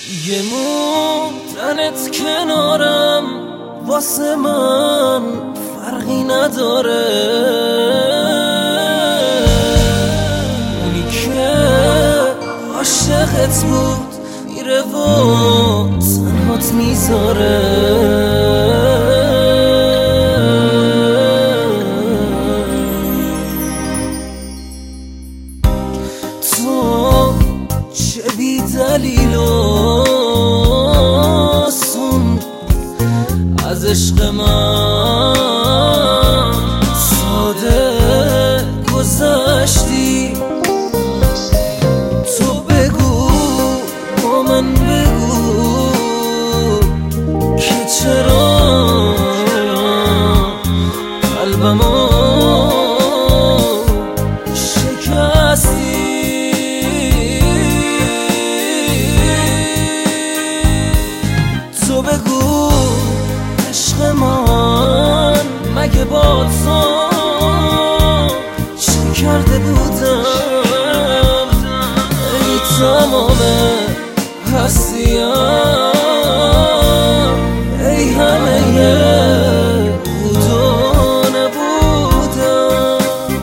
یه موندنت کنارم واسه من فرقی نداره. اونی که عاشقت بود میره و تنهات میذاره. تو چه بی دلیل از عشق من ساده گذشتی. تو بگو با من بگو که چرا قلبمو شکستی. تو بگو عشق من مگه با تو چه کرده بودم؟ ای تمام هستیم، ای همه بود و نبودم.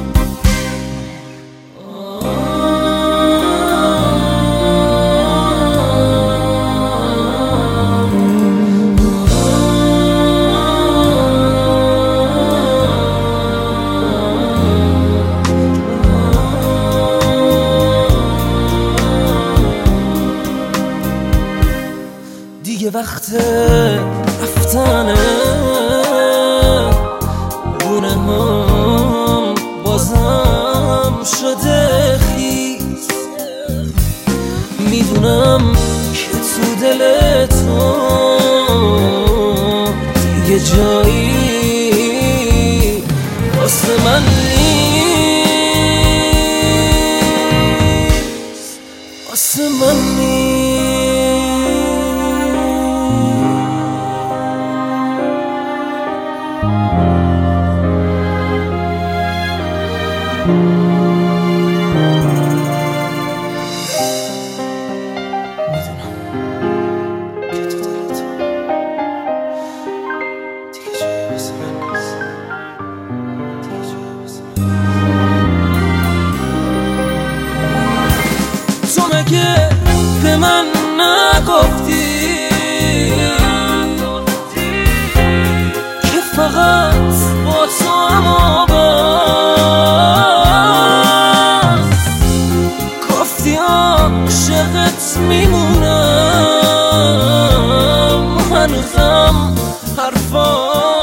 دیگه وقت رفتنه، گونه هم بازم شده خیز. میدونم که تو دل تو دیگه جایی واسه من نیست، واسه من نیست. میدونم که تو دلت دیگه جایی واسه من نیست، دیگه جایی واسه من نیست. تو مگه به من نگفتی که فقط با تو هم عاشقت میمونم، هنوزم حرفا